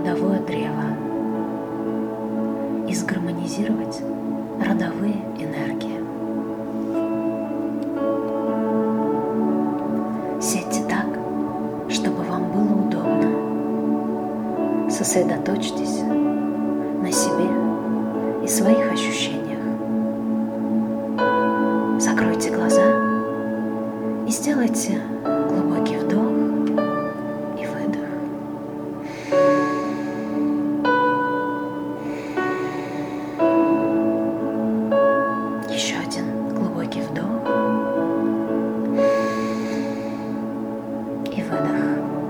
родовое древо и сгармонизировать родовые энергии. Сядьте так, чтобы вам было удобно. Сосредоточьтесь на себе и своих ощущениях. Закройте глаза и сделайте глубокий вдох и выдох. Еще один глубокий вдох и выдох.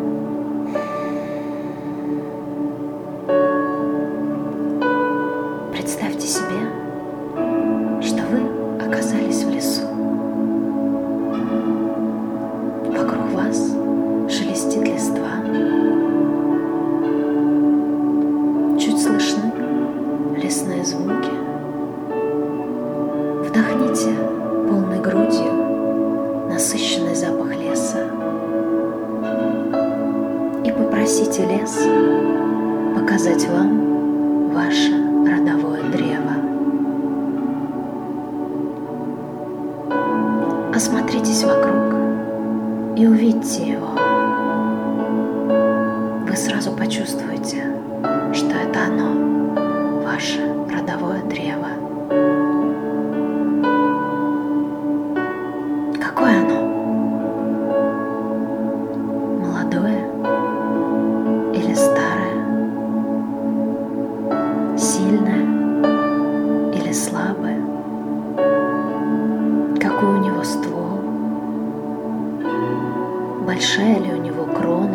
Представьте себе, что вы оказались в лесу. Вокруг вас шелестит листва. Чуть слышны лесные звуки. Вдохните полной грудью насыщенный запах леса и попросите лес показать вам ваше родовое древо. Осмотритесь вокруг и увидьте его. Вы сразу почувствуете, что это оно, ваше родовое древо. Какое оно? Молодое или старое? Сильное или слабое? Какой у него ствол? Большая ли у него крона?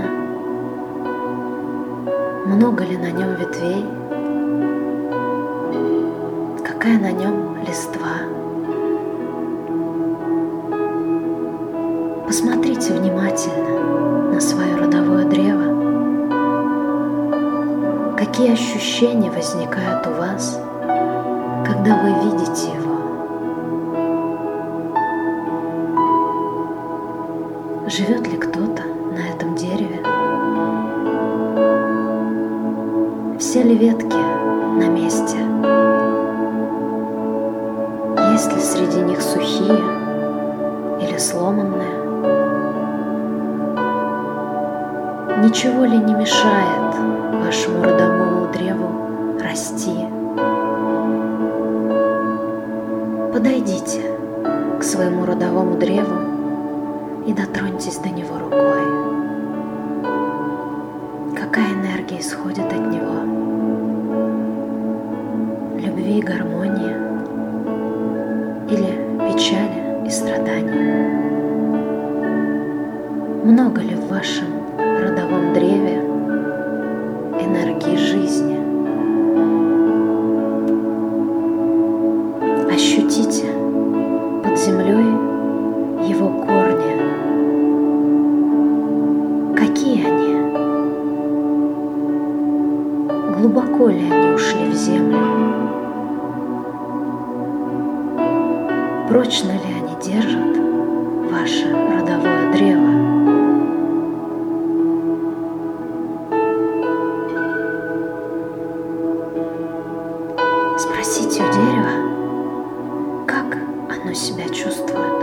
Много ли на нем ветвей? Какая на нем листва? Посмотрите внимательно на свое родовое древо. Какие ощущения возникают у вас, когда вы видите его? Живет ли кто-то на этом дереве? Все ли ветки на месте? Есть ли среди них сухие или сломанные? Ничего ли не мешает вашему родовому древу расти? Подойдите к своему родовому древу и дотроньтесь до него рукой. Какая энергия исходит от него? Любви и гармонии или печали и страдания? Много ли в вашем родовом древе энергии жизни? Ощутите под землей его корни. Какие они? Глубоко ли они ушли в землю? Прочно ли они держат ваше родовое древо? Спросите у дерева, как оно себя чувствует,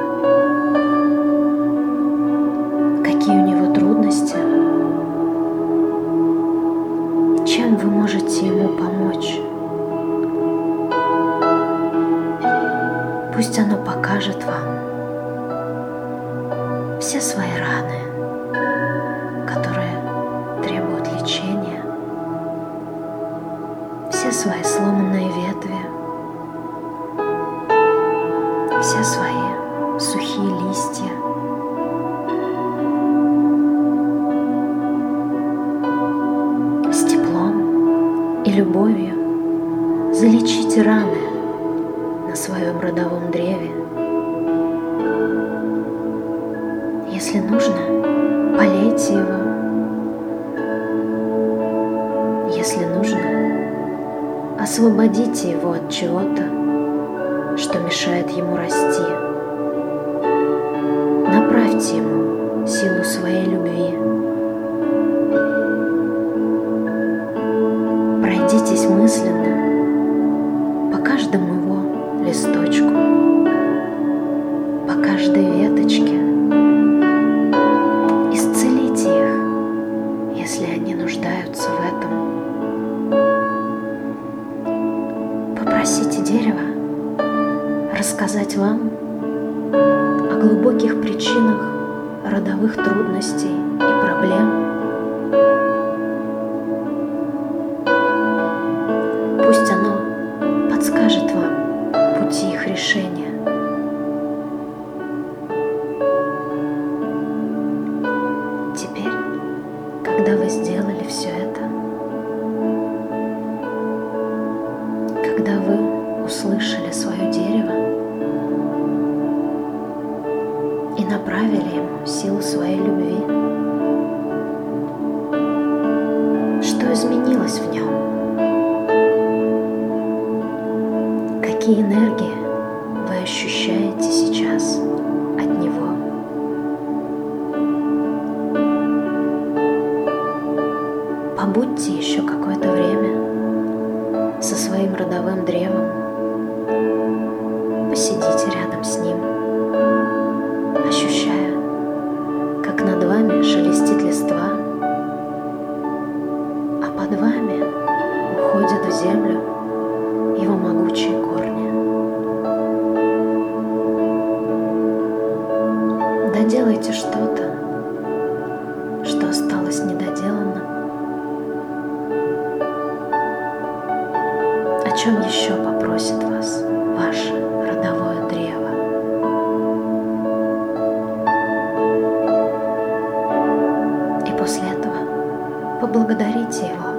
какие у него трудности, чем вы можете ему помочь. Пусть оно покажет вам все свои раны, которые требуют лечения, все свои сломанные ветви, все свои сухие листья. С теплом и любовью залечите раны на своем родовом древе. Если нужно, полейте его. Если нужно, освободите его от чего-то, что мешает ему расти. Направьте ему силу своей любви. пройтись мысленно по каждому его листочку, по каждой веточке. Исцелите их, если они нуждаются в этом. Попросите дерево рассказать вам о глубоких причинах родовых трудностей и проблем. Пусть оно подскажет вам пути их решения. Теперь, когда вы сделали все это, когда вы услышали свое дерево и направили ему силу своей любви, что изменилось в нем? Какие энергии вы ощущаете сейчас от него? Побудьте еще какое-то время со своим родовым древом, посидите рядом с ним, ощущая, как над вами шелестит листва, а под вами уходят в землю его могучие корни. Доделайте что-то, что осталось недоделанным. О чем еще попросит вас ваше родовое древо? И после этого поблагодарите его